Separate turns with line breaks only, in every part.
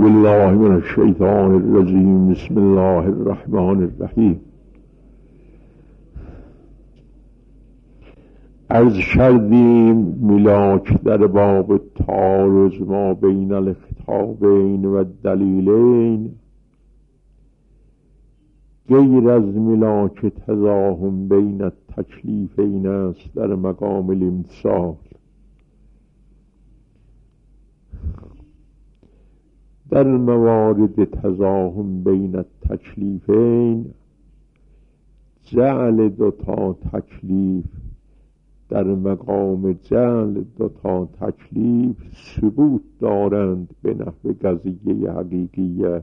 بالله من الشیطان الرجیم. بسم الله الرحمن الرحیم. عرض کردیم ملاک در باب تعارض ما بین الخطابین و الدلیلین غیر از ملاک تزاحم بین التکلیفین است در مقام الامتثال. در موارد تزاحم بین التکلیفین جعل دوتا تکلیف در مقام جعل دوتا تکلیف ثبوت دارند به نحو قضیه حقیقیه.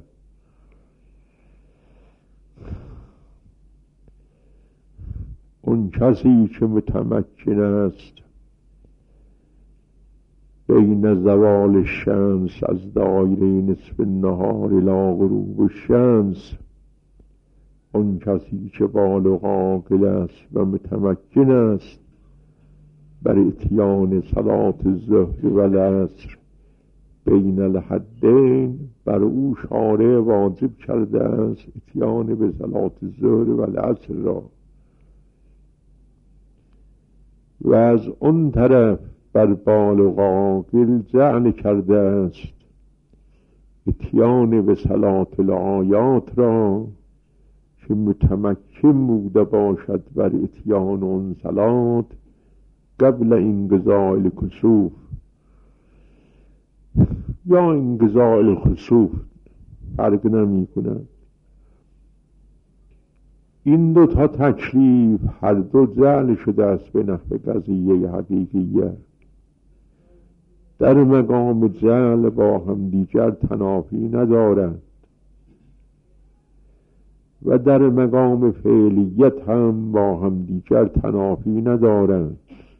اون کسی که متمکن است بین زوال الشمس از دایره نصف النهار الی غروب الشمس، اون کسی که بالغ عاقل است و متمکن است بر اتیان صلات الظهر و العصر بین الحدین، بر او شارع واجب کرده است اتیان به صلات الظهر و العصر را، و از اون طرف بر بالغ عاقل جعل کرده است اتیان به صلات الآیات را که متمکن بوده باشد بر اتیان اون صلات قبل انقضاء الکسوف یا انقضاء الخسوف، فرق نمی کند. این دو تا تکلیف هر دو جعل شده است به نحو قضیه حقیقیه. در مقام جعل با هم دیگر تنافی ندارند و در مقام فعلیت هم با هم دیگر تنافی ندارند.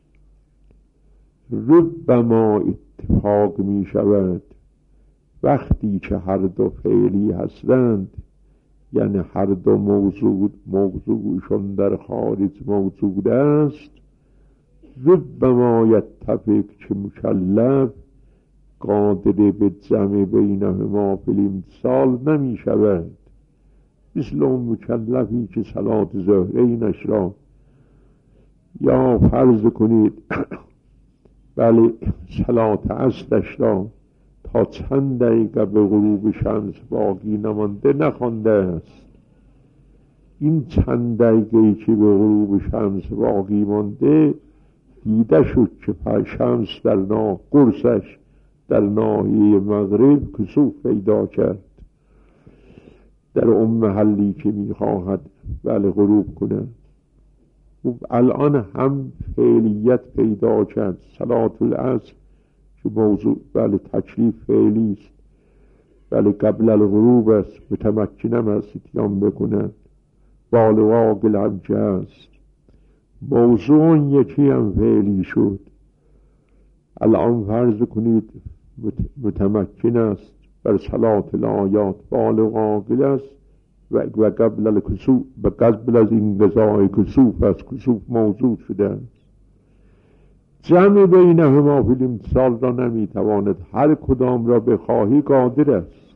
ربما اتفاق می شود وقتی که هر دو فعلی هستند، یعنی هر دو موضوعشون در خارج موجود است، ربما یتفق که مکلف قادر به جمع بینهما فی الامتثال نمی شود، مثل اون مکلفی که صلات ظهرینش را یا فرض کنید بله صلات عصرش را تا چند دقیقه به غروب شمس باقی نمانده نخوانده است. این چند دقیقه که به غروب شمس باقی مانده دیده شد که شمس در قرصش در ناحیه مغرب کسوف پیدا کرد در اون محلی که میخواهد بله غروب کنه. الان هم فعلیت پیدا کرد. صلات العصر که موضوع بله تکلیف فعلی است، بله قبل الغروب است، متمکنم است اتیان بکنه، بالغ عاقل هم که است، موضوع یکی هم فعلی شد. الان فرض کنید متمکن است بر صلات الآیات، بالغ عاقل است و قبل الکسوف و قبل از این قضای کسوف از کسوف موجود شده است. جمع بینهما فی الامتثال را نمیتواند، هر کدام را بخواهی قادر است.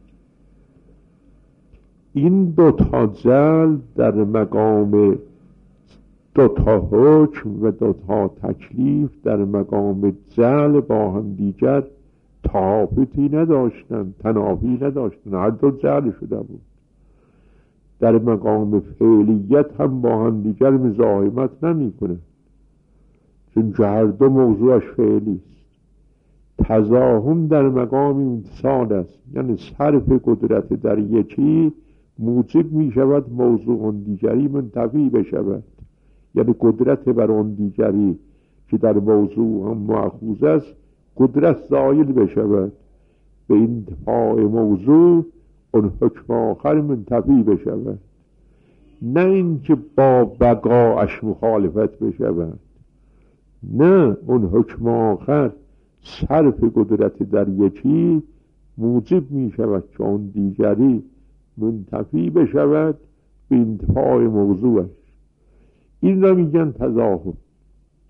این دوتا جعل در مقام دوتا حکم و دوتا تکلیف در مقام جعل با هم دیگر تفاوتی نداشتند، تنافی نداشتند، هر دو جعل شده بود. در مقام فعلیت هم با هم دیگر مزاحمت نمی کنه، چون هر دو موضوعش فعلی است. تزاحم در مقام امتثال است، یعنی صرف قدرت در یکی موجب می شود موضوع دیگری منتفی بشود، یعنی قدرت بر اون دیگری که در موضوع هم مأخوذ است قدرت زائل بشود، به انتفاع موضوع اون حکم آخر منتفی بشود، نه اینکه با بقاش مخالفت بشود. نه، اون حکم آخر صرف قدرت در یکی موجب می شود که اون دیگری منتفی بشود به انتفاع موضوعش. این را میگن تزاحم.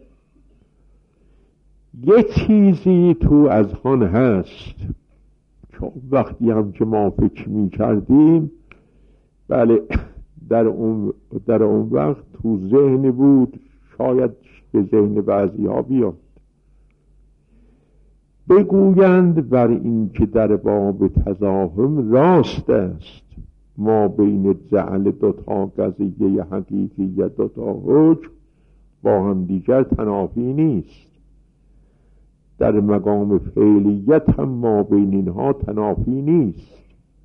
یک چیزی تو از آن هست چون وقتی هم که ما فکر می کردیم، بله در اون وقت تو ذهن بود، شاید به ذهن بعضی ها بیاد. بگویند بر این که در باب تزاحم راست است، ما بین جعل دوتا قضیه حقیقی دوتا حکم با هم دیگر تنافی نیست. در مقام فعلیت هم ما بین اینها تنافی نیست،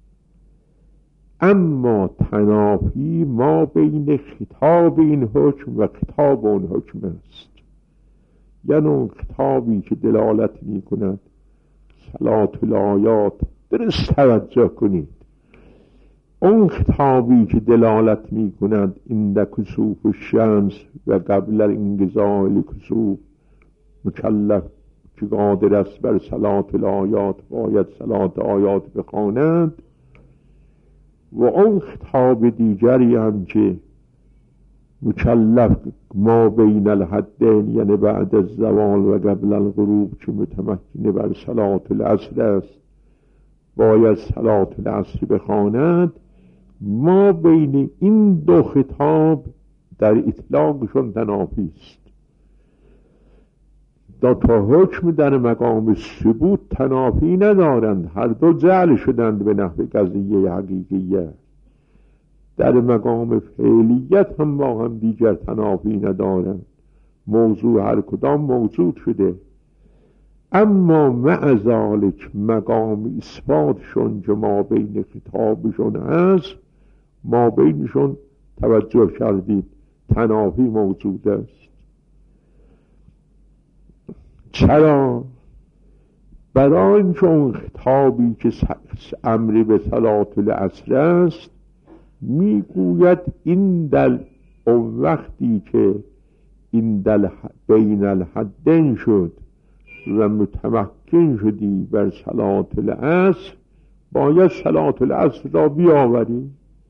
اما تنافی ما بین خطاب این حکم و خطاب اون حکم است. یعنی اون خطابی که دلالت می کند صلات الآیات، درست توجه کنید، اون خطابی که دلالت می کند عند کسوف الشمس و قبل انقضاء الکسوف مکلف که قادر است بر صلات الآیات باید صلات آیات بخواند، و اون خطاب دیگری هم که مکلف ما بین الحدین، یعنی بعد از زوال و قبل الغروب که متمکن بر صلات العصر است باید صلات العصر بخواند، ما بین این دو خطاب در اطلاقشون تنافی است. دو تا حکم در مقام ثبوت تنافی ندارند، هر دو جعل شدند به نحو قضیه حقیقیه. در مقام فعلیت هم با هم دیگر تنافی ندارند، موضوع هر کدام موجود شده. اما مع ذالک مقام اثباتشون که ما بین خطابشون هست، ما بینشون توجه کردید تنافی موجود است. چرا؟ برای اینکه اون خطابی که امری به صلات العصر است میگوید این در اون وقتی که این در بین الحدین شد و متمکن شدی بر صلات العصر باید صلات العصر را بیاوری.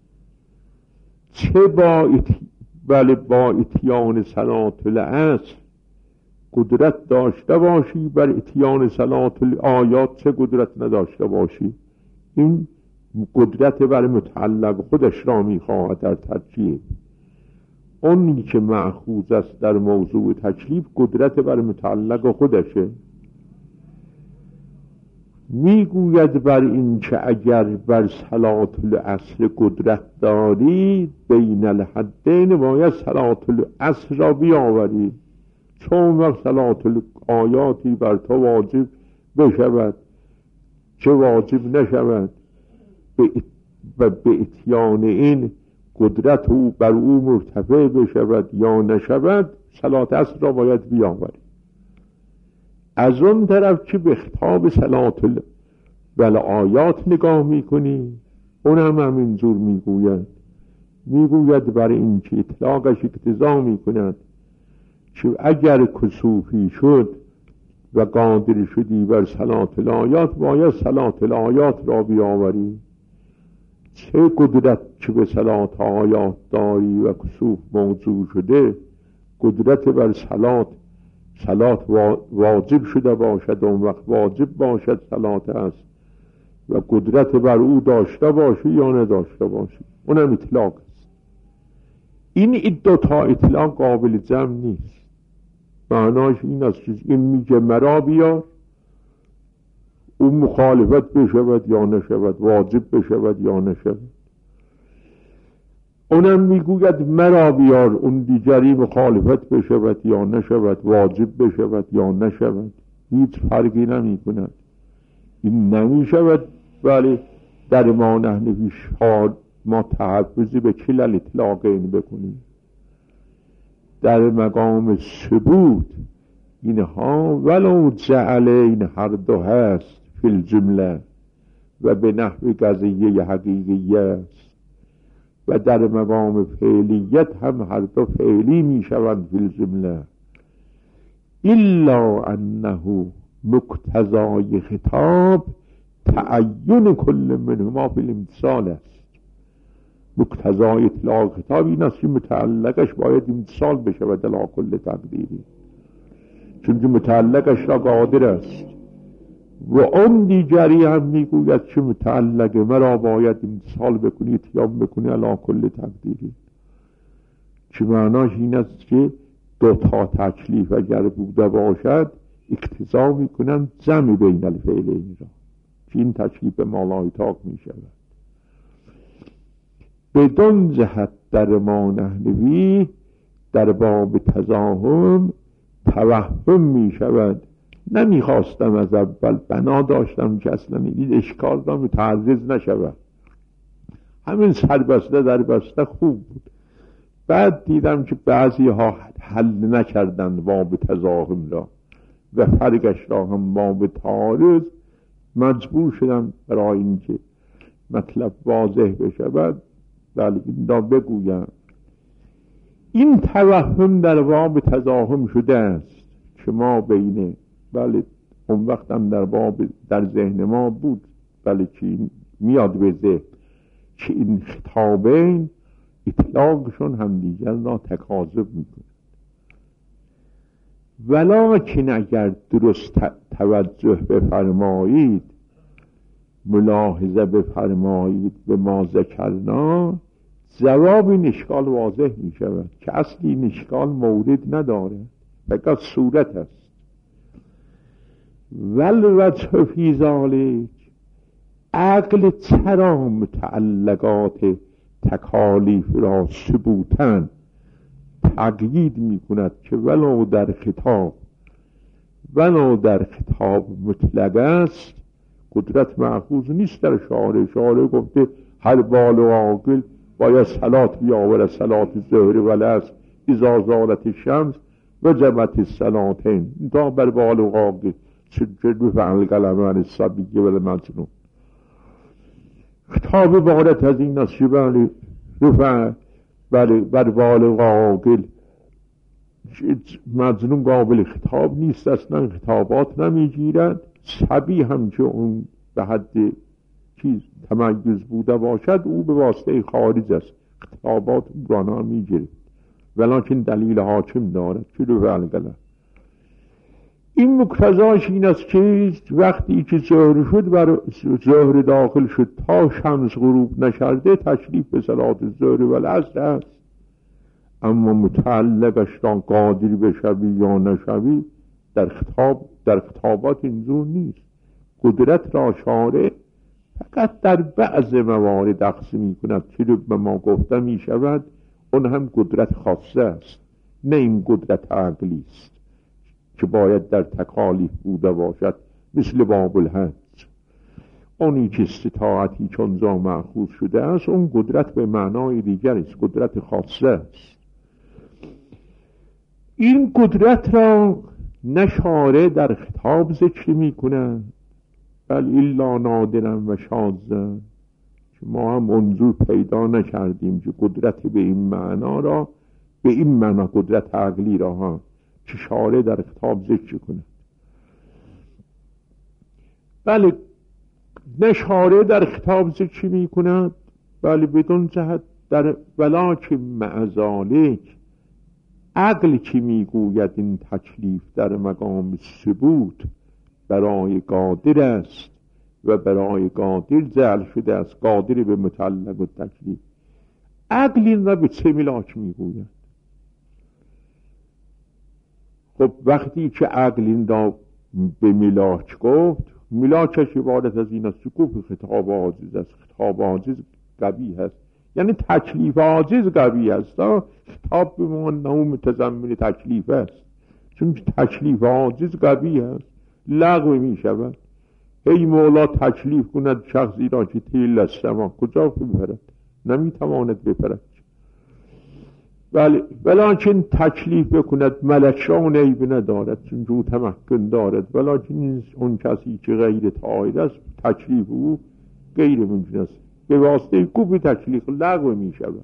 چه با اتیان صلات العصر قدرت داشته باشی، بر اتیان صلات الآیات چه قدرت نداشته باشی، این قدرت بر متعلق خودش را میخواهد در ترکیب. اونی که مأخوذ است در موضوع تکلیف قدرت بر متعلق خودشه. میگوید بر این که اگر بر صلات العصر قدرت داری بین الحدین باید صلات العصر را بیاوری، چون وقت صلات الآیاتی بر تو واجب بشود چه واجب نشود، به اتیان این قدرت او بر او مرتفع بشود یا نشود، صلات عصر را باید بیاوری. از اون طرف که به خطاب صلات الآیات نگاه میکنی، اونم همینجور میگوید برای این که اطلاقش اقتضا میکند که اگر کسوفی شد و قادر شدی بر صلات الآیات باید صلات الآیات را بیاوری. چه قدرت که به صلات آیات داری و کسوف موضوع شده، قدرت بر صلات واجب شده باشد، اون وقت واجب باشد صلات است، و قدرت بر او داشته باشی یا نداشته باشی، اونم اطلاق است. این دو تا اطلاق قابل جمع نیست. معناش این است که این میگه مرا بیار، اون مخالفت بشود یا نشود، واجب بشود یا نشود. اونم میگوید مرا بیار، اون دیگری مخالفت بشود یا نشود، واجب بشود یا نشود، هیچ فرقی نمی کند. این نمی شود ولی در ما نحن پیشار ما تحفظی به کل اطلاقین بکنیم. در مقام ثبوت اینها ولو جعل این هر دو هست فی الجمله و به نحو قضیه حقیقی است، و در مقام فعلیت هم هر دو فعلی می شوند فی الجمله، الا انه مقتضای خطاب تعین کل منهما فی الامتثال است. مقتضای اطلاق خطاب این است که متعلقش باید امتثال بشود علی کل تقدیری، چون که متعلقش را قادر است و اون دیگری هم میگوید که متعلقه مرا باید امتثال بکنی اتیام بکنی علی کل تقدیری، که معناش این است که دو تا تکلیف اگر بوده باشد اقتضا میکنن جمع بین الفعلین را، که این تکلیف مالایتاق میشود. بدون جهت در ما نحنوی در باب تزاحم توهم میشود. نمیخواستم از اول، بنا داشتم که اصلا این اشکال را متعرض نشود، همین سربسته در بسته خوب بود. بعد دیدم که بعضی ها حل نکردن باب تزاحم را و فرقش را هم باب تعارض، مجبور شدم برای اینکه مطلب واضح بشود بله این را بگویم. این توهم در باب تزاحم شده است که ما بینه بله اون وقت هم در ذهن ما بود بله که میاد به ذهن که این خطابین اطلاقشون هم دیگر را تکاذب میکنه. ولکن اگر درست توجه بفرمایید، ملاحظه بفرمایید به ما ذکرنا، جواب این اشکال واضح می شود که اصلی این اشکال مورد نداره، فقط صورت است. والوجه فی ذلک، عقل چرا متعلقات تکالیف را ثبوتن تقیید می کند که ولو در خطاب مطلق است، قدرت مأخوذ نیست در شارع. شارع گفته هر بالغ عاقل باید صلات بیاورد، صلات ظهر و العصر اذا زالت الشمس وجبت الصلاتین، تا بر بالغ عاقل چه بفعل قلم عن الصبی و المجنون. خطاب عبارت از این است که بر بالغ عاقل، مجنون قابل خطاب نیست، اصلا خطابات نمیگیرد. صبی هم که اون به حد چیز تمایز بوده باشد او به واسطه خارج است، خطابات او را نمیگیرد، ولکن دلیل حاکم دارد که رو بلگلد. این مقتضاش این است که وقتی که ظهر شد بر ظهر داخل شد تا شمس غروب نشرده تشریف به صلات ظهر و العصر است. اما متعلقش را قادر بشوی یا نشوی در خطابات اینجور نیست. قدرت را شارع فقط در بعض موارد اخذ می کند که به ما گفته می شود، اون هم قدرت خاصه است، نه این قدرت عقلی است که باید در تکالیف بوده باشد، مثل باب الحج. اونی که استطاعتی چون زا مأخوذ شده است اون قدرت به معنای دیگر است، قدرت خاصه است. این قدرت را نشاره در خطاب ذکر می کند، بل الا نادرا و شاذا، که ما هم منظور پیدا نکردیم که قدرت به این معنا را، به این معنا قدرت عقلی را ها که شاره در خطاب ذکر کند. بله نشاره در خطاب ذکر می کند، بله بدون جهت در ولکن مع ذلک، عقل که می گوید این تکلیف در مقام ثبوت برای قادر است و برای قادر جعل شده است، قادر به متعلق و تکلیف. عقل این را به چه ملاک می گوید؟ خب وقتی که عقل این را به ملاک گفت، ملاکش عبارت از این است که گفت خطاب عاجز است. خطاب عاجز قبیح است، یعنی تکلیف عاجز قبیح است. خطاب به ما نوع متضمن تکلیف است، چون تکلیف عاجز قبیح است، لغو می شود. هی مولا تکلیف کند شخصی را که تیل السما، کجا بپرد؟ نمی تواند بپرد. ولیکن تکلیف بکند ملکشان عیب ندارد، چون جو تمکن دارد. ولیکن اون کسی که غیر طاهر است تکلیف او غیر ممکن است، به واسطه کوب تکلیف لغو می شود.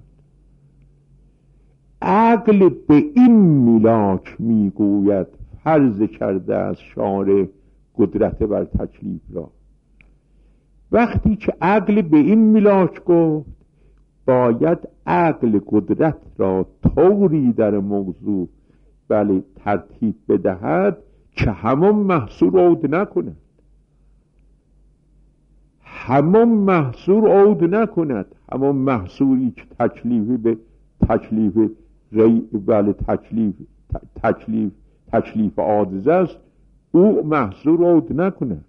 عقل به این ملاک می گوید فرض کرده از شارع قدرت بر تکلیف را. وقتی که عقل به این ملاک گفت، باید عقل قدرت را طوری در موضوع بله ترتیب بدهد که همون محصول عود نکند. همان محصور عود نکند. همان محصوری که تکلیفی به تکلیف بله تکلیف عاجز است، او محصور عود نکند.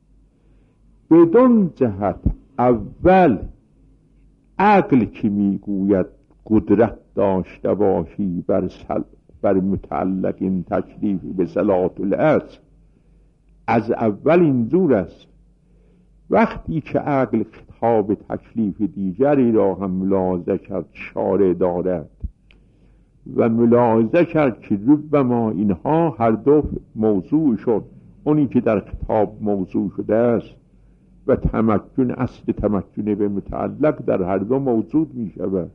بدون جهت اول عقل که میگوید قدرت داشته باشی بر متعلق این تکلیف به صلات الاصل، از اول اینجور است. وقتی که عقل خطاب تکلیف دیگری را هم ملاحظه کرد شارع دارد و ملاحظه کرد که ربما اینها هر دو موضوع شد، اونی که در خطاب موضوع شده است و تمکن، اصل تمکن به متعلق در هر دو موجود می شود،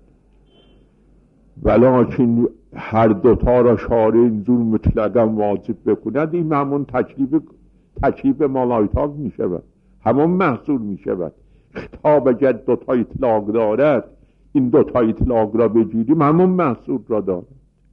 ولکن هر دوتا را شارع اینجور مطلقا واجب بکند، این همون تکلیف مالایتاق می شود، همون محصول می شود. خطاب اگر دوتا اطلاق دارد، این دوتا اطلاق را بگیریم همون محصول را دارد.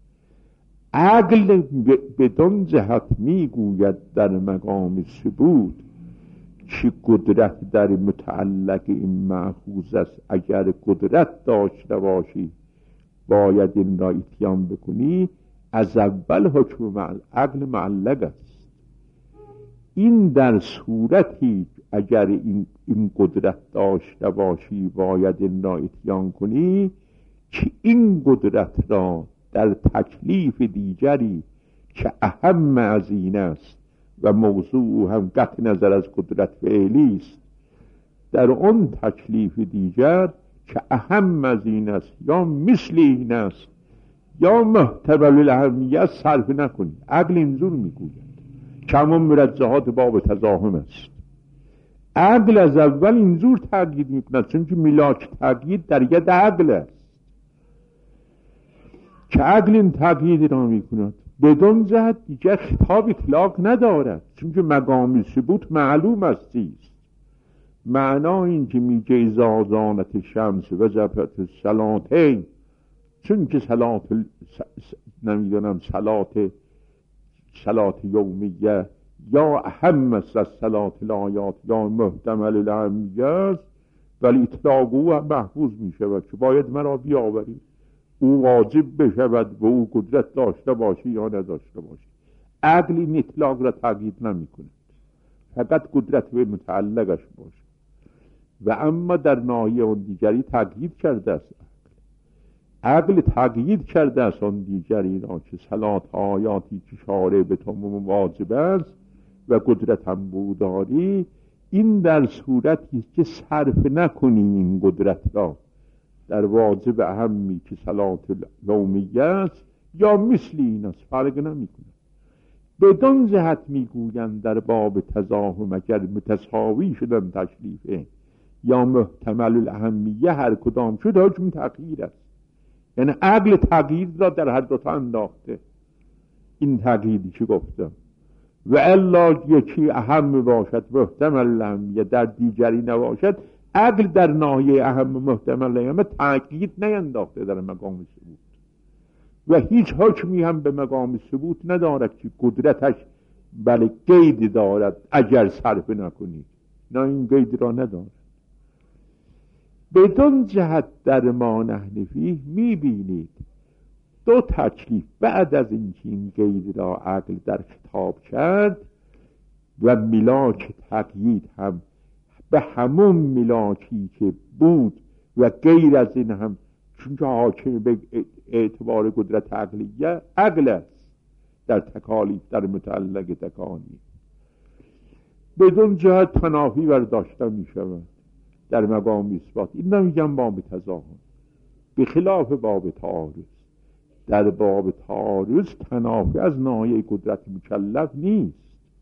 عقل بدون جهت می گوید در مقام ثبوت که قدرت در متعلق این مأخوذ است، اگر قدرت داشته باشی باید این را اتیان بکنی. از اول حکم عقل معلق است. این در صورتی اگر این قدرت داشته باشی باید این را اتیان کنی که این قدرت را در تکلیف دیگری که اهم از این است و موضوع هم قطع نظر از قدرت فعلی است، در اون تکلیف دیگر که اهم از این است یا مثل این است یا محتمل الاهمیت صرف نکنی. عقل اینجور میگوید که همون مرجحات باب تزاحم است. عقل از اول اینجور تأکید میکند، چون که ملاک تأکید در ید عقل است که عقل این تأکید را میکند. بدون جهت دیگر خطاب اطلاق ندارد، چون که مقام ثبوت معلوم است چیست. معنا این که میگه اذا زانت شمس و جفت صلاتین، چون که صلات یومیه یا اهم است از صلات الآیات یا محتمل الاهمیه است، ولی اطلاق او محفوظ می شود که باید مرا بیاوری، او واجب بشود و او قدرت داشته باشی یا نداشته باشی. عقل این اطلاق را تغییر نمی کند، فقط قدرت به متعلقش باشد. و اما در ناحیه اون دیگری تغییر کرده است. عقل تغییر کرده است اون دیگری را که صلات آیاتی که شارع به تو واجب است و قدرت هم بوداری، این در صورتی که صرف نکنی این قدرت را در واجب اهمی که صلات یومیه است یا مثل این است، فرق نمی کنه. بدون جهت میگویند در باب تزاحم اگر متساوی شدن تکلیفه یا محتمل الاهمیه هر کدام شد حکم تغییر است. یعنی عقل تغییر را در هر دوتا انداخته. این تغییری که گفتم و الا یکی اهم باشد محتمل الاهمیه در دیگری نباشد، عقل در ناحیه اهم محتمل الاهمیه تغییر نینداخته در مقام ثبوت و هیچ حکمی هم به مقام ثبوت ندارد که قدرتش بله قید دارد اگر صرف نکنید، نه این قید را ندارد. بدون جهت در ما نحن فیه میبینید دو تکلیف بعد از اینکه این قید را عقل در خطاب کرد و ملاک تقیید هم به همون ملاکی که بود و غیر از این هم، چون که حاکم به اعتبار قدرت عقلیه عقل است در تکالیف در متعلق تکانی، بدون جهت تنافی برداشته می شود در مقام اثبات. این نمیگم باب تزاحم، به خلاف باب تعارض. در باب تعارض تنافی از ناحیه قدرت مکلف نیست،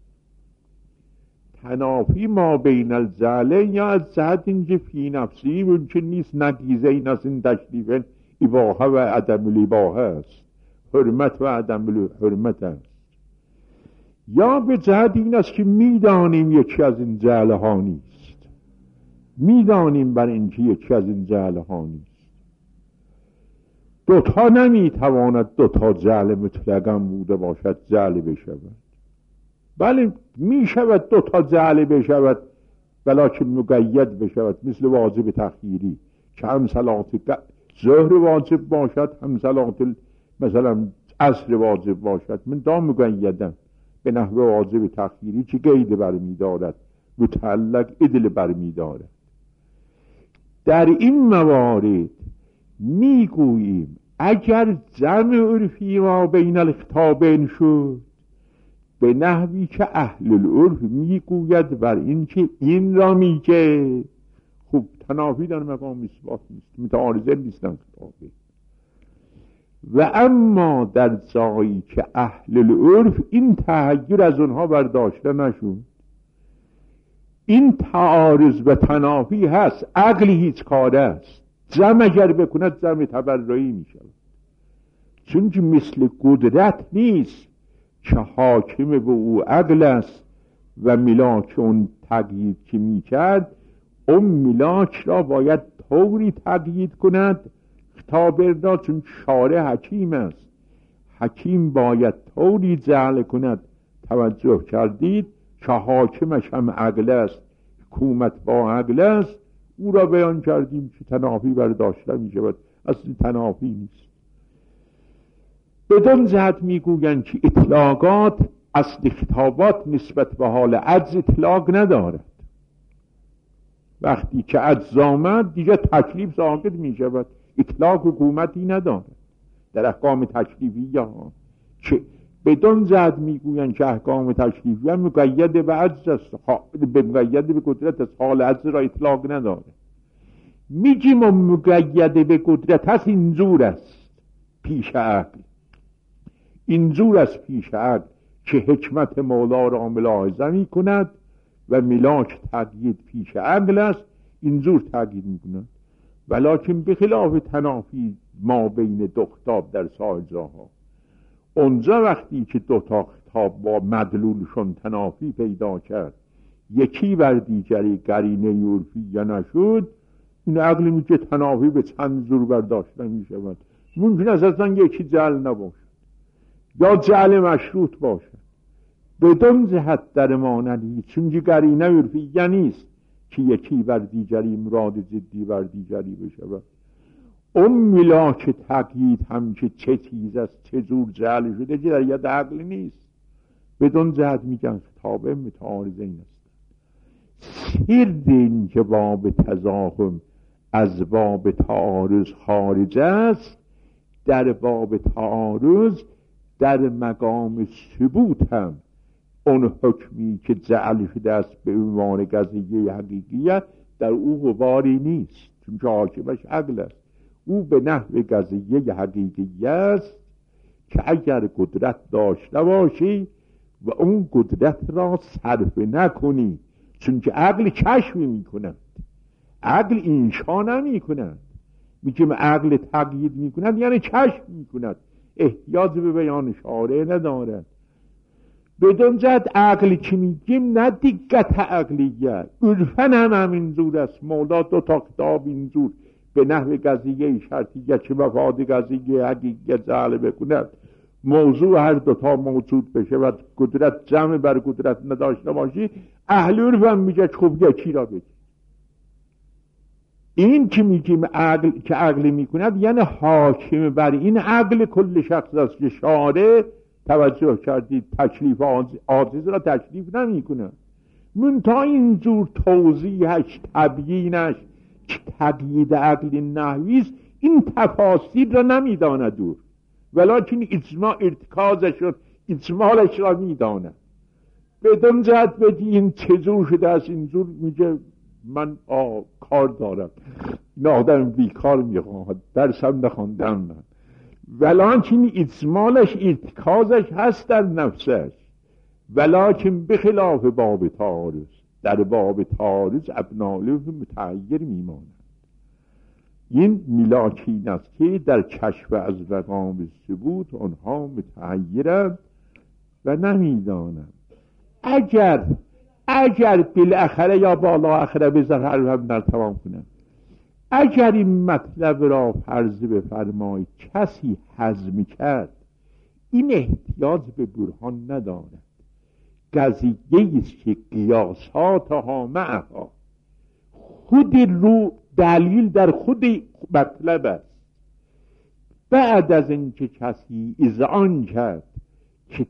تنافی ما بین الجعلین یا از جهت اینکه فی نفسی ممکن نیست نقیضه این از این تکلیف اباحه و عدم الاباحه است، حرمت و عدم الحرمت است، یا به جهت این است که میدانیم یکی از این جعل ها نیست، میدانیم بر اینکه یکی از این جعل ها نیست. دوتا نمیتواند دوتا جعل مطلقا بوده باشد جعل بشود. بله می شود دوتا جعل بشود ولکن مقید بشود، مثل واجب تخییری که هم صلات ظهر واجب باشد، هم صلات مثلا عصر واجب باشد. من دا مقیدم به نحو واجب تخییری که قید برمی دارد، متعلق ادل برمی دارد. در این موارد میگوییم اگر جمع عرفی ما بین الخطابین شد، به نحوی که اهل العرف میگوید بر این که این را میگه، خوب تنافی در مقام اثبات نیست، متعارضه نیستن خطابه. و اما در جایی که اهل العرف این تحیر از اونها برداشته نشد، این تعارض و تنافی هست، عقلی هیچ کاره است، جمع اگر بکند جمع تبرعی می شود. چون که مثل قدرت نیست که حاکم به او عقل است و ملاک اون تقیید که می کرد، اون ملاک را باید طوری تقیید کند خطاب را، چون شارع حکیم است، حکیم باید طوری جعل کند. توجه کردید که حاکمش هم عقل است، حکومت با عقل است، او را بیان کردیم که تنافی برداشته می شود، اصلا تنافی نیست. بدون جهت می گویند که اطلاقات اصل خطابات نسبت به حال عجز اطلاق ندارد. وقتی که عجز آمد دیگه تکلیف ساقط می شود، اطلاق حکومتی ندارد در احکام تکلیفی ها. که بدون جهت می گویند که احکام تکلیفی ها مقید به عجز است، مقید به قدرت است، حال عجز را اطلاق ندارد. میگیم مقید به قدرت است، اینجور است پیش عقل، اینجور است پیش عقل که حکمت مولا را ملاحظه می کند و ملاک تقیید پیش عقل است، اینجور تقیید می کند. ولکن به خلاف تنافی ما بین دو خطاب در سایر جاها، اونجا وقتی که دو تا خطاب با مدلولشون تنافی پیدا کرد، یکی بر دیگری قرینه عرفی یا نشد، این عقل میگه تنافی به چند زور برداشته می شود. ممکن است اصلا یکی جعل نباشد یا جعل مشروط باشد، بدون جهت در مانند، چون که قرینه عرفی یا نیست که یکی بر دیگری مراد جدی بر دیگری بشود. اون ملاک تقیید هم که چه چیز است، چه جور جعل شده، که در ید عقل نیست. بدون جهت میگن خطابه متعارضه این است. سر این که باب تزاحم از باب تعارض خارج است، در باب تعارض در مقام ثبوت هم اون حکمی که جعل شده است به عنوان قضیه حقیقیت، در او غباری نیست، چون که حاکمش عقل است. او به نحو قضیه حقیقی است که اگر قدرت داشته باشی و اون قدرت را صرف نکنی، چون که عقل کشف می کند، عقل انشا نمی کند. میگیم عقل تقیید می کند یعنی کشف می کند، احتیاج به بیان شارع ندارد. بدون جد عقل که میگیم نه دقت عقلیه، عرفن هم همینجور است. مولا دو تا کتاب اینجور به نحو قضیه شرطیه که مفاد قضیه حقیقیه جعل بکند، موضوع هر دوتا موجود بشه و قدرت جمع بر قدرت نداشته باشی، اهل عرف هم میگه خوب یکی را بگی. این که میگیم عقل که عقل میکند یعنی حاکم بر این عقل کل شخص است که شارع، توجه کردید، تکلیف عاجز را تکلیف نمی کند. منتها اینجور توضیحش، تبیینش که تقیید عقل نحویست، این تفاصیل را نمی داند دور، ولیکن اجماع ارتکازش را، اجمالش را می داند. بدون جهت بدی این چجور شده است، اینجور میگه من کار دارم، این آدم بیکار میخواهد، درسم نخواندم من، ولکن اجمالش ارتکازش هست در نفسش. ولکن بخلاف باب تعارض، در باب تعارض ابناء متحیر میماند. این ملاکین است که در کشف از مقام ثبوت آنها متحیرند و نمیدانند. اگر بالاخره یا بالا اخره بذار حرفم در تمام کنم، اگر این مطلب را فرض بفرمایید کسی هضم کرد، این احتیاج به برهان ندارد. قضیه است که قیاساتها معها، خود رو دلیل در خود مطلب است. بعد از اینکه کسی اذعان کرد که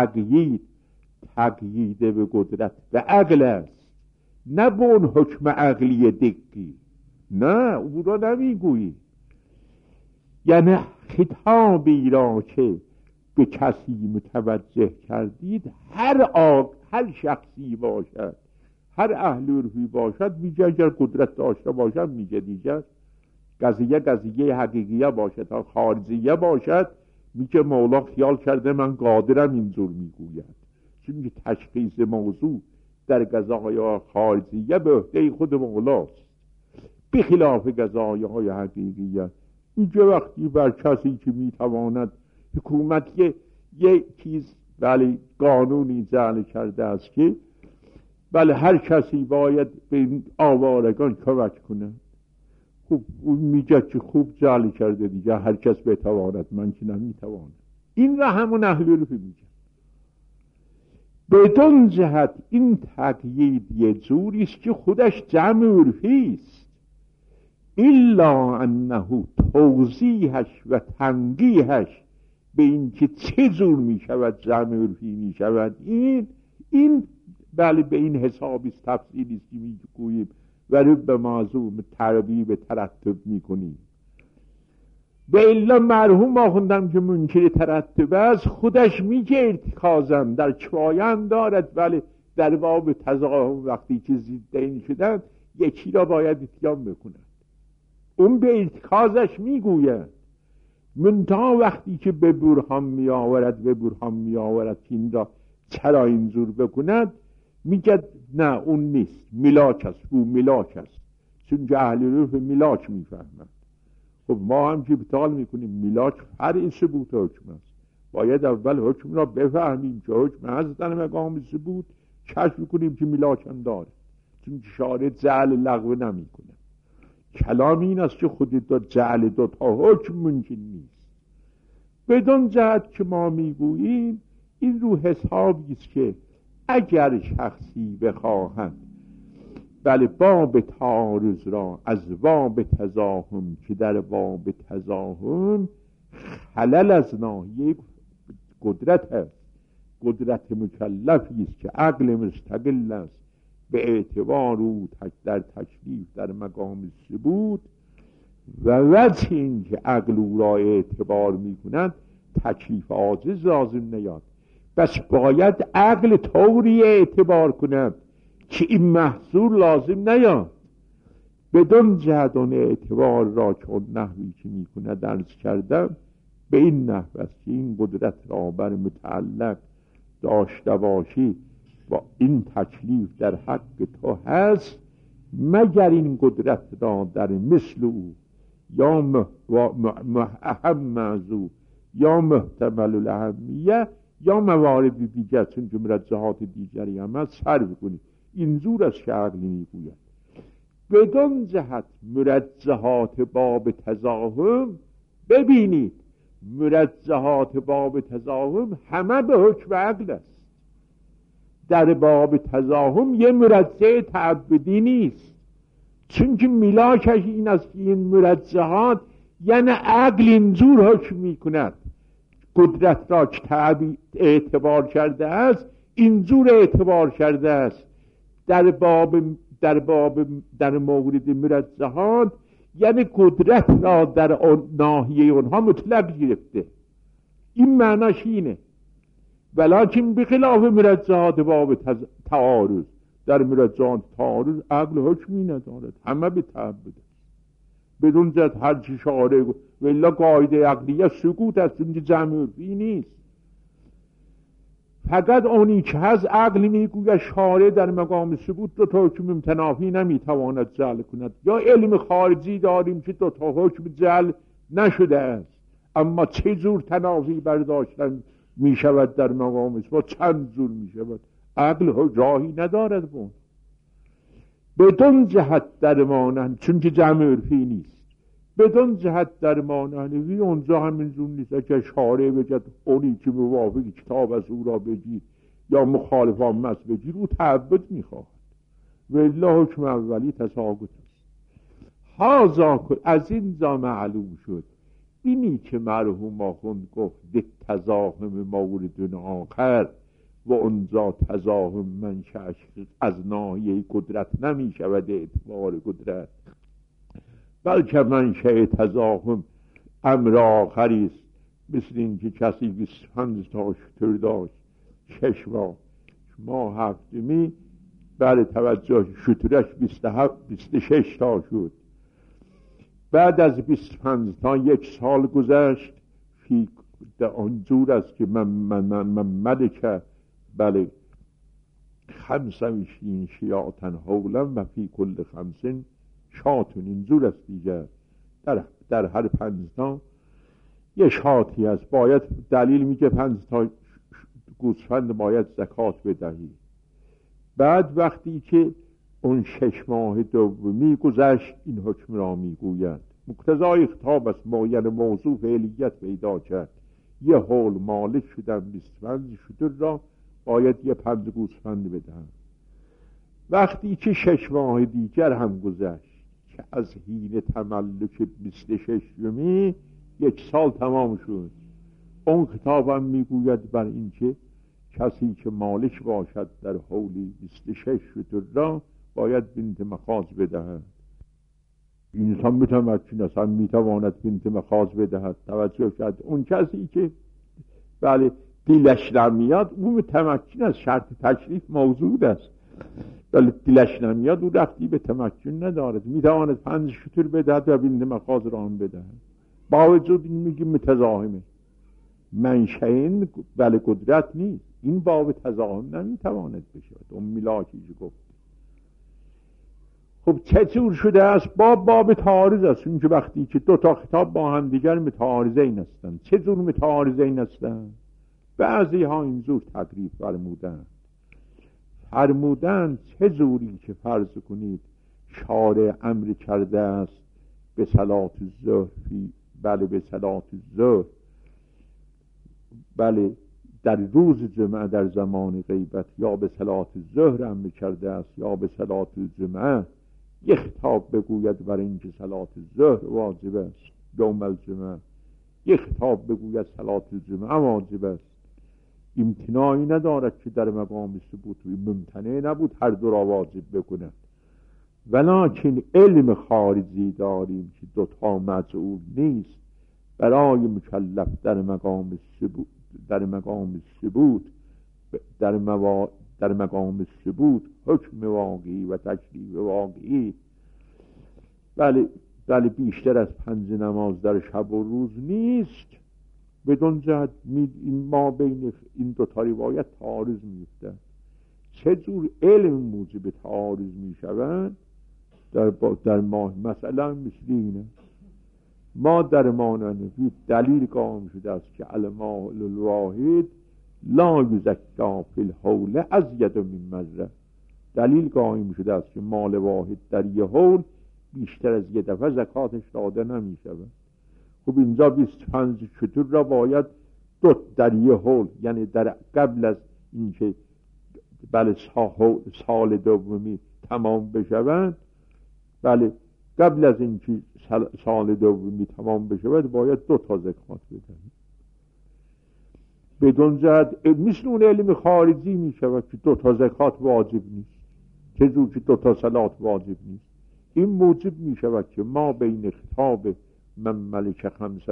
تقیید به قدرت و عقل است، نه به اون حکم عقلی دقی، نه او را نمیگویی. یعنی خطابی را که به کسی متوجه کردید، هر شخصی باشد، هر اهل عرفی باشد، میگه اگر قدرت داشته باشد میگه دیگر قضیه حقیقیه باشد، تا خارجیه باشد میگه مولا خیال کرده من قادرم اینجور میگوید، چون تشخیص موضوع در قضاهای خارجیه به عهده خود مولاست، بخلاف قضاهای حقیقیه. اینجا وقتی بر کسی که میتواند حکومت یک چیز بله قانونی جعل کرده است که بله هر کسی باید به این آوارگان کمک کنه، خب اون میگه که خوب جعل کرده دیگه، هر کس بتواند، من که نمیتوانم. این را همون اهل عرفی میگه. بدون جهت این تقیید یه جوری است که خودش جمع عرفی است، الا انه توضیحش و تنقیحش به این که چه جور می شود جمع عرفی می شود، این بله به این حسابی تفصیلی است که می گوییم و رو به موضوع تربیب ترتب می کنیم. به الا مرحوم آخوندم که منکر ترتب است، خودش میگه ارتکازم در کفایت دارد، ولی در باب تضاهم وقتی که ضدین شدن یکی را باید اتیان بکنند، اون به ارتکازش میگوید. منتها وقتی که به برهان میآورد که این را چرا اینجور بکند، میگه نه اون نیست، ملاک است، او ملاک است، چون اهل عرف ملاک میفهمند. خب ما هم که بطال میکنیم ملاک فرع ثبوت حکم است، باید اول حکم را بفهمیم که حکم هست در مقام ثبوت، کشف کنیم که ملاک هم داره، چون شارع جعل لغو نمیکنه. کلام این است که خود جعل دو تا حکم ممکن نیست. بدون جهت که ما میگوییم این رو حسابی است که اگر شخصی بخواهد بله باب تعارض را از باب تضاهم، که در باب تضاهم خلل از ناحیه قدرت است، قدرت مکلفی است که عقل مستقل است به اعتبار او در تکلیف در مقام ثبوت، و وجه این که عقل او را اعتبار می کند تکلیف عاجز لازم نیاد، بس باید عقل طوری اعتبار کند که این محصول لازم نیاد. بدون جهت اون اعتبار را که اون نحوی که می کند درس کردم به این نحو است که این قدرت را بر متعلق داشته باشی با این تکلیف در حق تو هست، مگر این قدرت را در مثل او یا اهم از او یا محتمل الاهمیه یا موارد دیگر، چون مرجحات دیگری هم هست، صرف کنید. اینجور از که عقلی میگوید. بدون جهت مرجحات باب تضاهم، ببینید مرجحات باب تضاهم همه به حکم عقل است. در باب تضاهم یه مرجح تعبدی نیست، چون که ملاکش این است که این مرجحات یعنی عقل اینجور حکم میکند، قدرت را که اعتبار کرده است اینجور اعتبار کرده است. در مورد مرجحات یعنی قدرت را در ناحیه اونها مطلق گرفته، این معناش اینه. ولکن بخلاف مرجحات باب تعارض، در مرجحات تعارض عقل حکمی ندارد، همه به تعبد بدون جد هر چی شارع و الا قاعده عقلیه سکوت است، چون جمع عرفی نیست. فقط اونی که از عقل میگوید شارع در مقام ثبوت دو تا حکم متنافی نمیتواند جعل کند، یا علم خارجی داریم که دو تا حکم جعل نشده است، اما چه جور تنافی برداشتن میشود در مقام ثبوت، چند جور میشود، عقل راهی ندارد بون. بدون جهت در مانند، چون که جمع عرفی نیست، بدون جهت در مانند اونجا همین جور نیست که شارع بگد اونی که موافق کتاب از او را بگیر یا مخالفان مسبجی رو تعبد میخواهد و الا حکم اولی تساقط است. هازا از این زا معلوم شد اینی که مرحوم آخوند گفت ده تزاهم مورد آخر و اونجا تزاهم منشأش از ناحیه قدرت نمی شود اعتبار قدرت، بلکه منشأ تزاهم امر آخری است. مثل این که کسی 25 تا شتر داشت 6 ماه هفتمی، بعد توجه شترش 26 تا شد. بعد از 25 تا 1 سال گذشت، فی آنجور است که من ملکه بله 25 شیاطن حولا و فی کل 5 شاتون. اینجور است دیگر، در هر 5 تا یه شاطی است. باید دلیل میگه 5 تا گوسفند باید زکات بدهی. بعد وقتی که اون 6 ماه دومی گذشت این حکم را میگوید. مقتضای خطاب است، باید موضوع فعلیت پیدا کرد. یه حول مالک شدن 25 شتر را باید یه 5 گوسفند بدهم. وقتی که 6 ماه دیگر هم گذشت که از حین تملک 26می 1 سال تمام شد، اون خطاب هم میگوید بر این که کسی که مالک باشد در حولی 26 شتر را باید بنت مخاض بدهد. انسان متمکن است، هم میتواند بنت مخاض بدهد. توجه کرد اون کسی که بله دیلش نمیاد اون متمکن است، شرط تشریف موجود است، ولی دیلش نمیاد او رفتی به تمکن ندارد. میتواند 5 شتر بدهد و بنت مخاض را هم بدهد. با وجود این میگه متزاهمه، منشأ بله قدرت نیست. این باب تزاهم نمیتواند بشود. اون ملاکی گفت. خب چه جور شده است؟ باب تعارض است. این که وقتی که 2 تا خطاب با هم دیگر متعارضین هستند. چه جور متعارضین هستند؟ بعضی ها اینجور تقریب فرمودند چه جوری که فرض کنید شارع امر کرده است به صلات الظهر بله به صلات الظهر بله در روز جمعه در زمان غیبت، یا به صلات الظهر امر کرده است یا به صلات الجمعه، یک خطاب بگوید برای اینکه صلات الظهر واجب است یوم الجمعه، یک خطاب بگوید صلات الجمعه واجب است. امتناعی ندارد که در مقام ثبوت ممتنع نبود هر دو را واجب بکند. ولکن علم خارجی داریم که 2 تا مجعول نیست. برای مکلف در مقام ثبوت حکم واقعی و تشریع واقعی بله بیشتر از 5 نماز در شب و روز نیست. بدون جهت ما بین این 2 تا روایت تعارض می‌افتد. چه جور علم موجب تعارض می‌شوند؟ در ما مثلا مثل اینه، ما در مانند دلیل قائم شده است که المال الواحد لا یزکا فی الحول ازید من مره. دلیل قائم شده است که مال واحد در یه حول بیشتر از یه دفعه زکاتش داده نمی شود. خب اینجا 25 شتر را باید 2 در یه حول، یعنی در قبل از اینکه بله سال دومی تمام بشوند، بله قبل از اینکه سال دومی تمام بشود باید 2 تا زکات بدهید. بدون جهت مثل اون علم خارجی می شود که 2 تا زکات واجب نیست، چه جور که 2 تا صلات واجب نیست. این موجب می شود که ما بین خطاب من ملک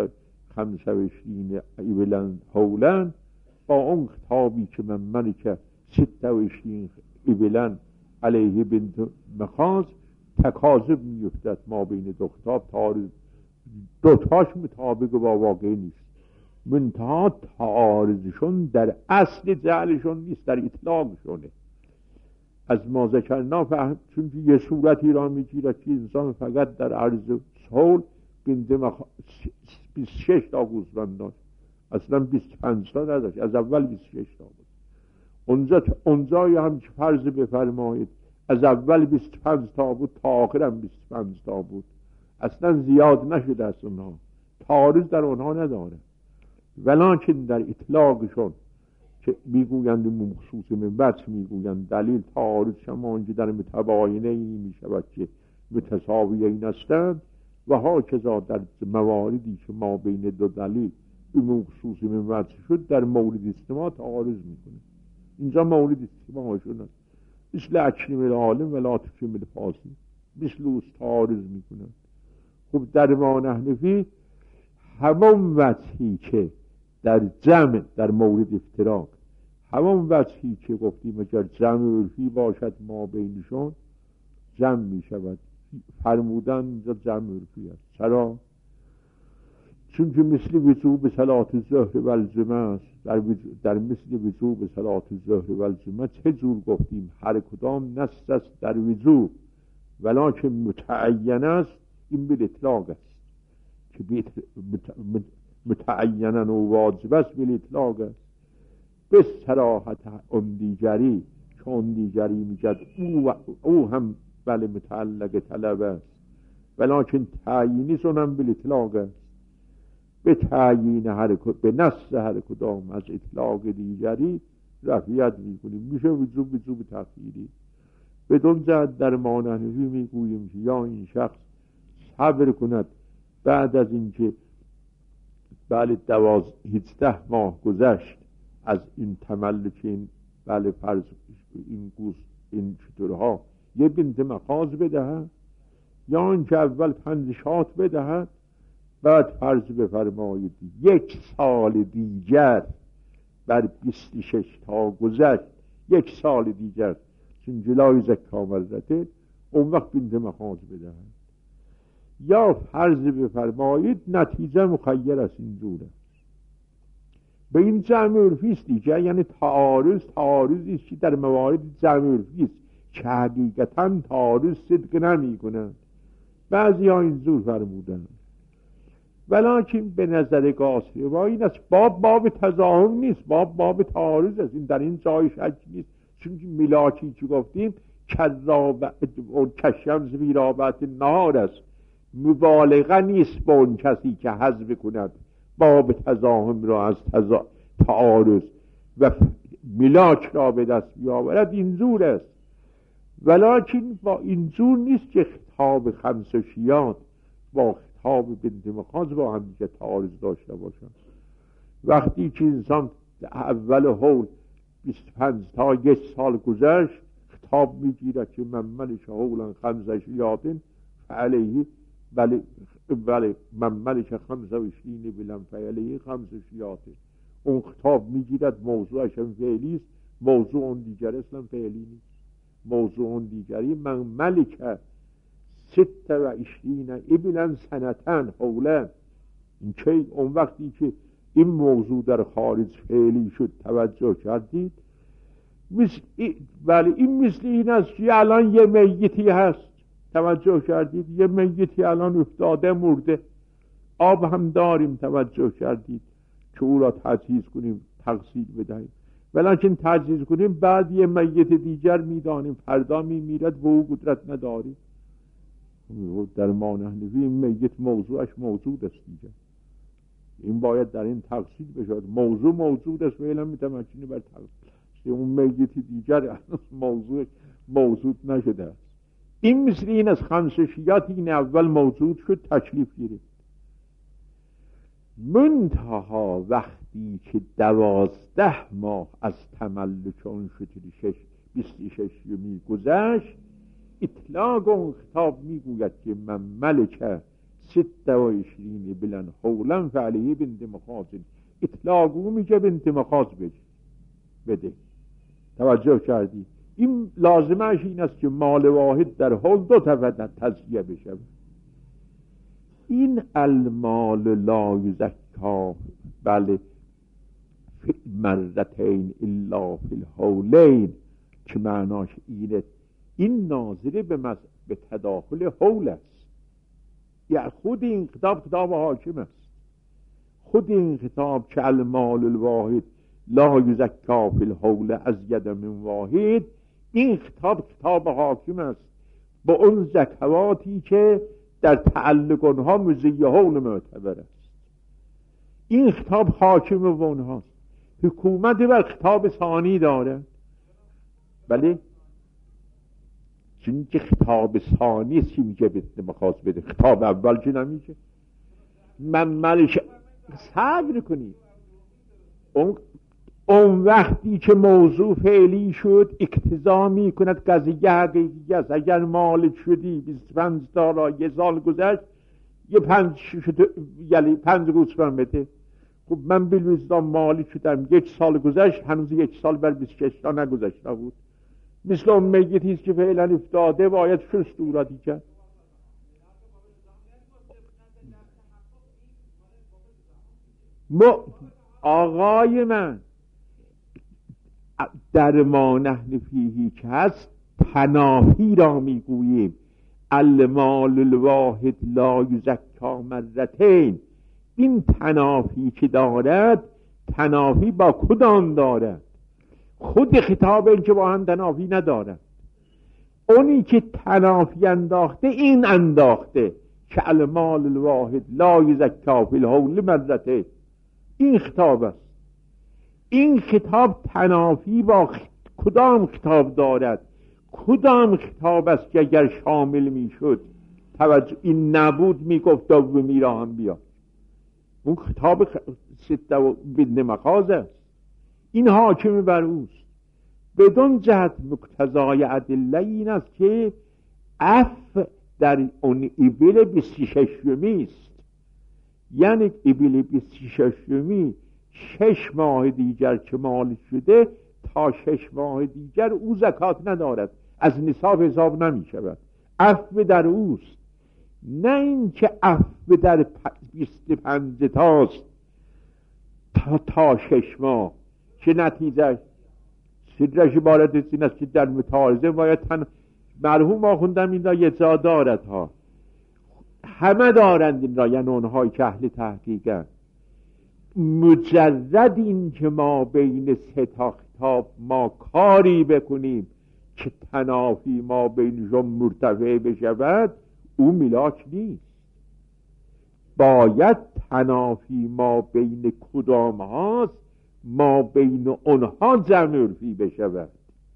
25 ایبلن حولن با اون خطابی که من ملک 26 ایبلن علیه بنت مخاض تکاذب می افتد. ما بین 2 خطاب تعارض، 2 تاش مطابق با واقع نیست. منتها تعارضشون در اصل جعلشون نیست، در اطلاقشونه. از ما ذکرنا فهم، چون یه صورتی را میگیرد که انسان فقط در عرض سال بنده 26 تا گوسفند داشت، اصلا 25 تا نداشت، از اول 26 تا بود. اونجا هم که فرض بفرمایید از اول 25 تا بود تا آخر هم 25 تا بود، اصلا زیاد نشده از اونها، تعارض در اونها نداره. ولکن در اطلاقشون که میگویند مخصوص من وجه میگویند دلیل تعارض شمانجه در متباینه این میشود که متساوی این هستند و هاکذا در مواردی که ما بین دو دلیل مخصوص من وجه شد در مورد استماع تعارض میکنه. اینجا مورد استماع شد مثل اکریم العالم و لا تکریم الفاضل، مثل اوست تعارض میکنه. خب در ما نحنفی همون وجهی که در جمع در مورد افتراق، همون وجهی که گفتیم اگر جمع عرفی باشد ما بینشون جمع می شود، فرمودن اینجا جمع عرفی است. چرا؟ چون که مثل وضوء به صلاة الظهر و الجمعه است. در مثل وضوء به صلاة الظهر و الجمعه چه جور گفتیم؟ هر کدام نص است در وضوء ولکن متعین است، این به اطلاق است که متعینن و واجب است، به اطلاق است. به صراحت اون دیگری که اون دیگری میگد او هم بله متعلق طلب است ولکن تعیینی سنم به اطلاق است. به تعیین به نص هر کدام از اطلاق دیگری رفعیت میکنیم، میشه وجوب تأخیری. بدون جهت در ما نحنفی میگوییم که یا این شخص صبر کند بعد از اینکه بله 18 ماه گذشت از این تملک این بله فرض این گوست این چطورها یه بنت مخاض بدهد، یا اینکه اول پنجشات بدهد بعد فرض بفرمایید 1 سال دیگر بر 26 تا گذشت 1 سال دیگر چون جلای زکا مرزته اون وقت بنت مخاض بدهد. یا فرض بفرمایید نتیجه مخیر است، این جور است. به این جمع عرفی است دیگه، یعنی تعارضی است که در موارد جمع عرفی است که حقیقتا تعارض صدق نمی کنند. بعضی ها این جور فرمودند ولکن به نظر قاصروایی این است باب تضاهم نیست، باب تعارض است. این در این جای شک نیست، چون که ملاکی که گفتیم کشمس فی رابعة النهار است، مبالغه نیست با اون کسی که حذف کند باب تضاهم را از تعارض و ملاک را به دست بیاورد، این زور است. ولکن با این زور نیست که خطاب خمس شیات با خطاب بنت مخاض با هم دیگه تعارض داشته باشند. وقتی که انسان اول حول 25 تا 1 سال گذشت خطاب میگیرد که من ملک حولا خمس شیات فعلیه بله من ملک 25 بلن فعلیه 5 شیات. اون خطاب میگیرد موضوعش هم فعلی است، موضوع اون دیگر اصلا فعلی نیست. موضوع اون دیگری من ملک 26 ابلا سنتن حولا. این که اون وقتی که این موضوع در خارج فعلی شد توجه کردید ولی این مثل این است که الان یه میتی هست، توجه کردید یه میتی الان افتاده مرده، آب هم داریم، توجه کردید که او را تجهیز کنیم تغسیل بدهیم، ولکن تجهیز کنیم بعد یه میت دیگر میدانیم فردا میمیرد و او قدرت نداریم. در ما نحنفی این میت موضوعش موجود است دیگر، این باید در این تغسیل بشود. موضوع موجود است و علم میتمکنه بر تغسیل اون میت دیگر موجود نشده است. این مثل این از خمس شیات این اول موجود شد تکلیف گرفت. منتها وقتی که 12 ماه از تملک اون 26 گذشت اطلاق اون خطاب میگوید که من ملک 26 بلن حولا فعلیه بنت مخاض. اطلاق اون میگه بنت مخاض بده. توجه کردی؟ این لازمش این است که مال واحد در حول 2 تزکیه بشه. این المال لا یزکا بله فی مرتین الا فی الحولین که معناش اینه، این ناظره به تداخل حول است. یعنی خود این کتاب حاکم است، خود این کتاب که المال الواحد لا یزکا فی الحول از ید من واحد، این کتاب حاکم است با اون زکواتی که در تعلق اونها مزیه حول معتبر است. این خطاب حاکم و اونهاست. حکومت بر خطاب ثانی دارد. بله، چون که خطاب ثانی چی میگه مخواست بده، خطاب اول چی نمیشه. من ملش صبر کنید. اون وقتی که موضوع فعلی شد اقتضا می کند قضیه حقیقی است. اگر مالک شدی 25 تا یه سال گذشت، یه 5 گوسفند بده. خب من بلوزدان مالک شدم 1 سال گذشت، هنوز 1 سال بر 26 تا نگذشته بود. مثل اون میتی است که فعلا افتاده، باید شست او را دیگر. آقای من در ما نحن فیه که هست تنافی را میگوییم. المال الواحد لا یزکا مرتین. این تنافی که دارد، تنافی با کدام دارد؟ خود خطاب این که با هم تنافی ندارد. اونی که تنافی انداخته این انداخته که المال الواحد لا یزکا فی الحول مرتین. این خطاب است. این خطاب تنافی با کدام خطاب دارد؟ کدام خطاب است که اگر شامل می شد توجه این نبود می گفت دومی را هم بیا؟ اون خطاب سته و بدن مخاض است. این حاکم بر اوست. بدون جهت مقتضای ادله این است که اف در اون ایبل 26 است. یعنی ایبل 26 6 ماه دیگر که مال شده تا 6 ماه دیگر او زکات ندارد، از نصاب حساب نمی شود. عفو در اوست، نه این که عفو در 25 تاست تا 6 ماه که نتیجه صدرش بارد این است که در متعارضه باید مرحوم آخوندم این را یه جا دارد ها، همه دارند این را، یعنی اونهایی که اهل تحقیقند. مجرد این که ما بین 3 تا خطاب ما کاری بکنیم که تنافی ما بینشون مرتفع بشود، او ملاک نیست. باید تنافی ما بین کدام هاست، ما بین اونها جمع عرفی بشود.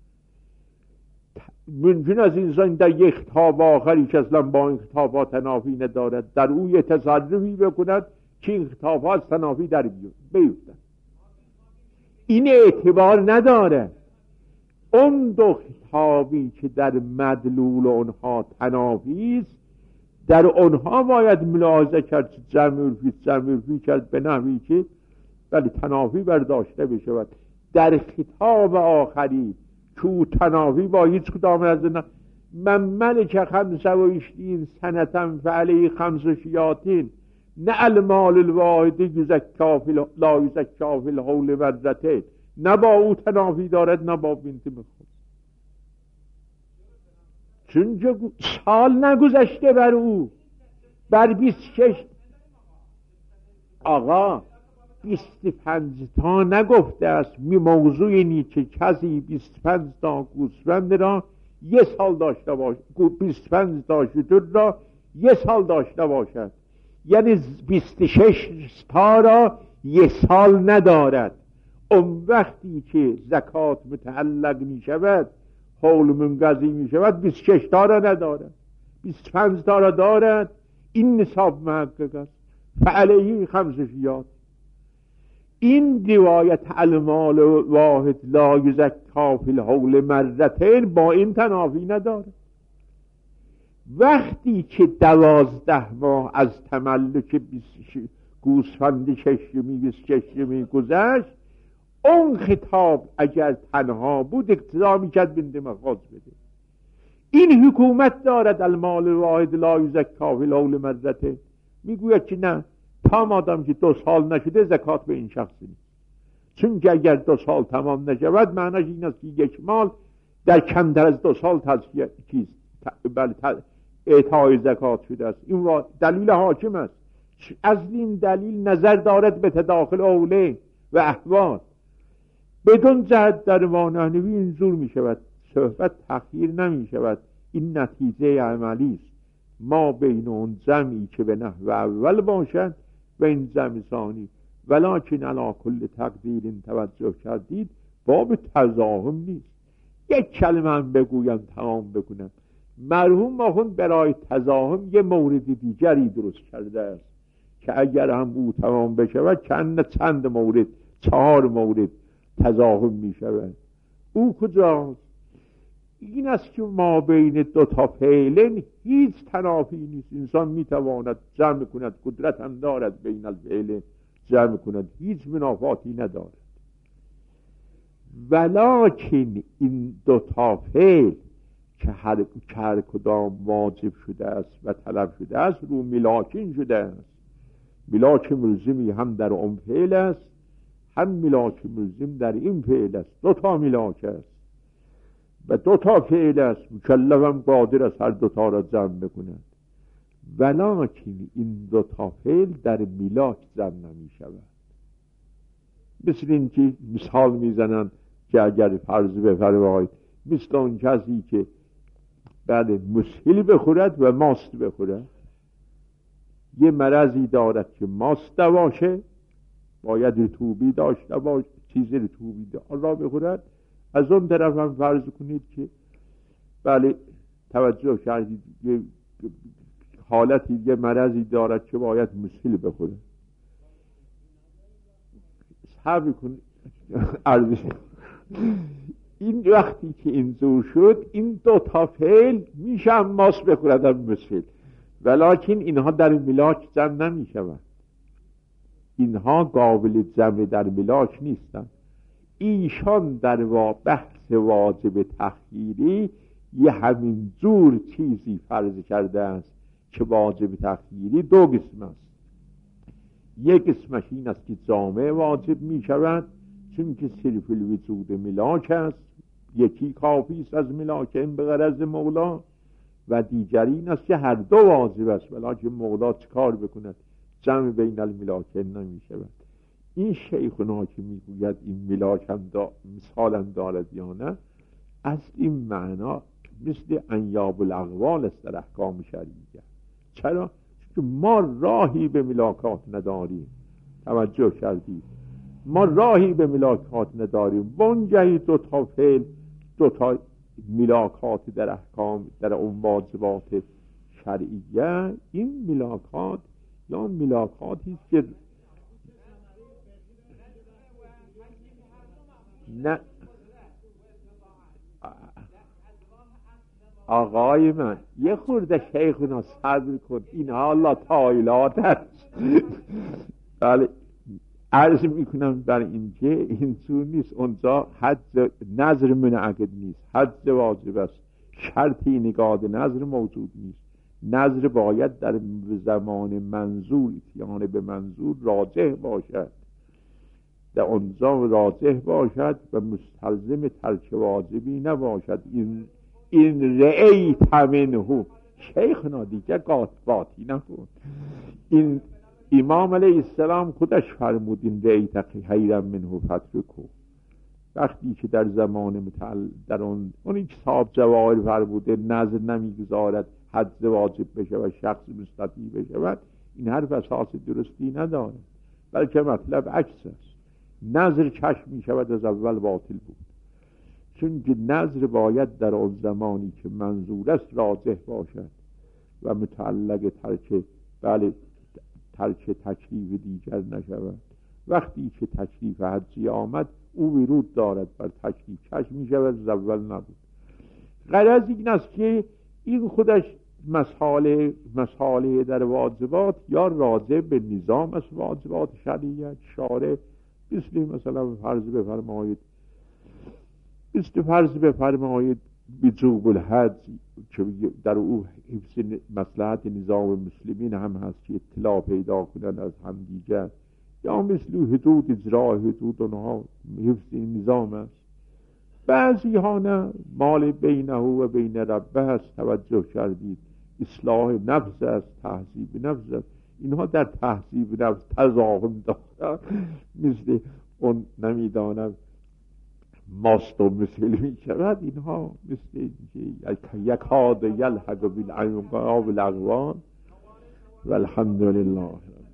ممکن است انسان در یک خطاب آخری که اصلا با این خطابات تنافی ندارد در او یه تصرفی بکند که این خطابات تنافی در بیفتن. این اعتبار نداره. اون 2 خطابی که در مدلول اونها تنافی است، در اونها باید ملاحظه کرد، جمع عرفی کرد به نحوی که ولی تنافی برداشته بشود. در خطاب آخری که تنافی با هیچ کدام از من ملک 25 سنة فعلی 5 شیاطین نه المال الواحد لا یزکا فی الحول مرتین، نه با او تنافی دارد نه با بنت مخوض. چون سال نگذشته بر او، بر 26 آقا 25 تا نگفته است. موضوع اینی که کسی 25 تا گوسفند را 1 سال داشته باشد، 25 تا شتر را 1 سال داشته باشد، یعنی 26 تا را 1 سال ندارد. اون وقتی که زکات متعلق می شود، حول منقضی می شود، 26 تا را ندارد، 25 تا را دارد. این نصاب محقق است. فعلیه 5 شیاط. این روایت المال واحد لا یزکا فی الحول مرتین با این تنافی نداره. وقتی که 12 ماه از تملک گوسفند 26 گذشت، اون خطاب اگر تنها بود اقتضا میکرد بنت مخاض بده. این حکومت دارد المال واحد لا یزکا فی الحول مرتین. میگوید که نه، تا مادام که 2 سال نشده زکات به این شخص نیست. چون که اگر 2 سال تمام نشود معنیش این است که 1 مال در کمتر از 2 سال اعطای زکات شده است. این دلیل حاکم است. از این دلیل نظر دارد به تداخل اوله و احوال. بدون جهت در وانهنوی اینجور می شود، صحبت تخییر نمی شود. این نتیجه عملی است. ما بین اون جمعی که به نحو اول باشد و این جمع ثانی ولکن علی کل تقدیر توجه کردید باب تضاهم نیست. یک کلمه هم بگویم تمام بکنم. مرحوم آخوند برای تضاهم یه مورد دیگری درست کرده است که اگر هم او تمام بشود چند مورد، 4 مورد تضاهم می شود. او کجاست؟ این است که ما بین 2 تا فعلن هیچ تنافی نیست. انسان می تواند جمع کند، قدرت هم دارد بین الفعلن جمع کند، هیچ منافاتی ندارد. ولکن این 2 تا فعل که هر کدام واجب شده است و طلب شده است رو ملاکین شده است. ملاک ملزمی هم در اون فعل است، هم ملاک ملزم در این فعل است. 2 تا ملاک است و 2 تا فعل است. مکلف هم قادر است هر 2 تا را جمع بکند. ولکن این 2 تا فعل در ملاک جمع نمی شود. مثل این که مثال میزنن که اگر فرض بفرمایید مثل اون کسی که مسهل بخورد و ماست بخورد، یه مرضی دارد که ماست دواشه، باید رطوبی داشته باشه، چیز رطوبی دار را بخورد. از اون طرف هم فرض کنید که توجه کردید یه حالتی، یه مرضی دارد که باید مسهل بخورد. صبر کنید این وقتی که اینجور شد این 2 تا فعل میشه ماست بخورد هم مسهل، ولکن اینها در ملاک جمع نمی شود. اینها قابل جمع در ملاک نیستند. ایشان در بحث واجب تخییری یه همین جور چیزی فرض کرده است که واجب تخییری 2 قسم است. یک قسمش این است که جامع واجب می شود چون که صرف الوجود ملاک است، یکی کافی است از ملاکین به غرض مولا، و دیگری این است که هر 2 واجب است ولکن مولا چه کار بکند؟ جمع بین الملاکین نمی شود. این شیخنا که میگوید این ملاک هم مثال هم دارد یا نه، از این معنا مثل انیاب الاقوال است در احکام شرعیه. چرا؟ چون ما راهی به ملاکات نداریم. توجه کردید؟ ما راهی به ملاکات نداریم. وانجهی 2 تا فعل، 2 تا ملاکات در احکام، در اون واجبات شرعیه، این ملاکات یا ملاکاتی که نه آقای من یه خورده شیخنا صبر کن، اینها الله تایلات هست. بله عرض میکنم بر اینکه این سو نیست. اونجا حد نظر منعقد نیست، حد واجب است، شرطی نگاه نظر موجود نیست. نظر باید در زمان منظور اتیان به منظور راجح باشد، در اونجا راجح باشد و مستلزم ترک واجبی نباشد. این رأیت منه شیخنا دیگه قاطباتی نکن. این امام علیه السلام خودش فرمود این رأیت خیرا منه فترکو. وقتی که در زمان در اون کتاب جواهر فرموده نظر نمیگذارد حد واجب بشه و شخص مستطیع بشه، این حرف اساس درستی نداره، بلکه مطلب عکس است. نظر کشف می شود از اول باطل بود، چون که نظر باید در اون زمانی که منظور است راجح باشد و متعلق ترک تکلیف دیگر نشود. وقتی که تکلیف حجی آمد او ورود دارد بر تکلیف کشف می شود، از اول نبود. غرض این است که این خودش مساله در واجبات یا راجع به نظام است واجبات شریعت شارع، مثلا فرض بفرمایید وجوب الحج که در او حفظ مصلحت نظام مسلمین هم هست که اطلاع پیدا کنند از هم دیگر، یا مثل حدود اجرای حدود اونها حفظ نظام است. بعضی ها نه، مال بینه و بین ربه هست. توجه کردید؟ اصلاح نفس است، تهذیب نفس است. اینها در تهذیب نفس تضاهم دارد، مثل اون نمیدانم ماست و مثل می شود. اینها مثل یکاد یلحق بالعنقاب الاقوان والحمد لله.